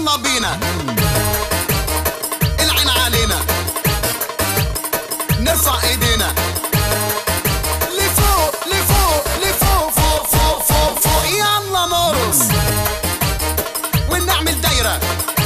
يلا بينا العين علينا نرفع ايدينا لفوق لفوق لفوق فوق فوق فوق فوق يلا نرقص ونعمل دايرة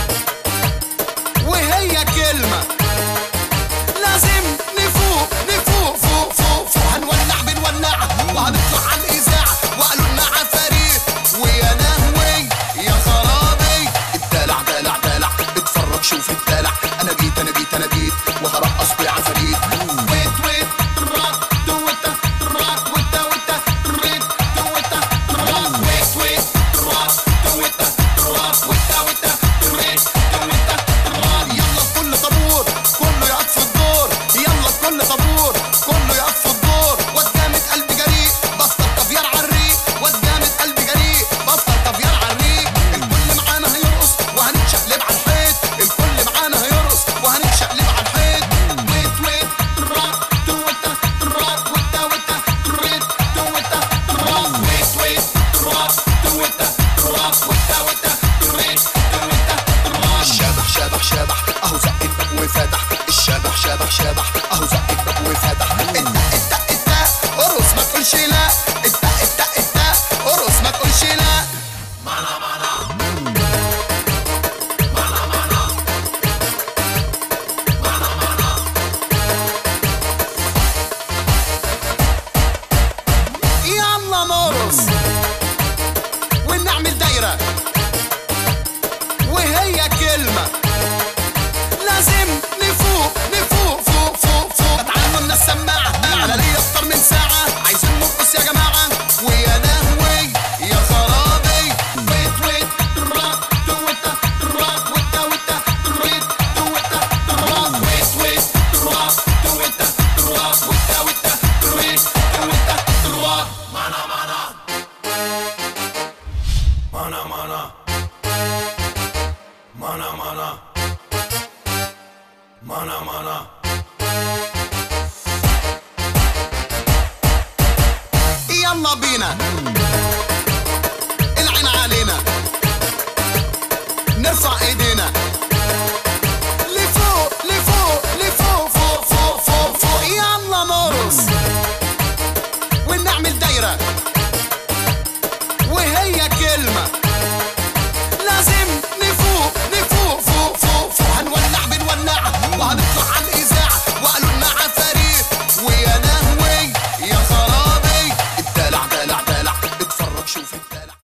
وهي كلمة لازم نفوق نفوق فوق فوق فوق هنولع بنولع وهنطلع على الإذاعة وقالوا لنا عفاريت ويا لهوي يا خرابي الدلع دلع دلع اتفرج شوف الدلع أنا جيت أنا جيت أنا جيت وهرقص بعفاريت ويت ويت تراك توتا تراك وتا وتا تريت توتا تراك ويت ويت تراك توتا تراك وتا وتا تريت توتا تراك يلا كل طابور كله يقف في الدور يلا كل طابور كله يقف في الدور واد قلبي جريء بفطر كافيار عالريق واد قلبي جريء بفطر كافيار عالريق الكل معانا هيرقص وهنتشقلب على الحيط الكل معانا هيرقص وهنتشقلب على الحيط ويت ويت تراك توتا تراك وتا وتا تريت توتا تراك ويت ويت تراك توتا تراك وتا وتا تريت توتا تراك الشبح شبح شبح اهو زق الباب وفتح الشبح شبح شبح اهو زق الباب وفتح التق ارقص ما تقولش لا التق ارقص ما تقولش لا مانا مانا مانا مانا مانا مانا يلا نرقص ونعمل دايرة وهي كلمة لازم نفوق نفوق فوق فوق فوق تعالوا لنا السماعة على ليا اكتر من ساعة عايزين نرقص يا جماعة ويا لهوي يا خرابي ويت ويت تراك توتا تراك وتا وتا تريت توتا تراك ويت ويت تراك توتا تراك وتا وتا تريت توتا تراك مانا مانا مانا مانا مانا مانا مانا مانا يلا بينا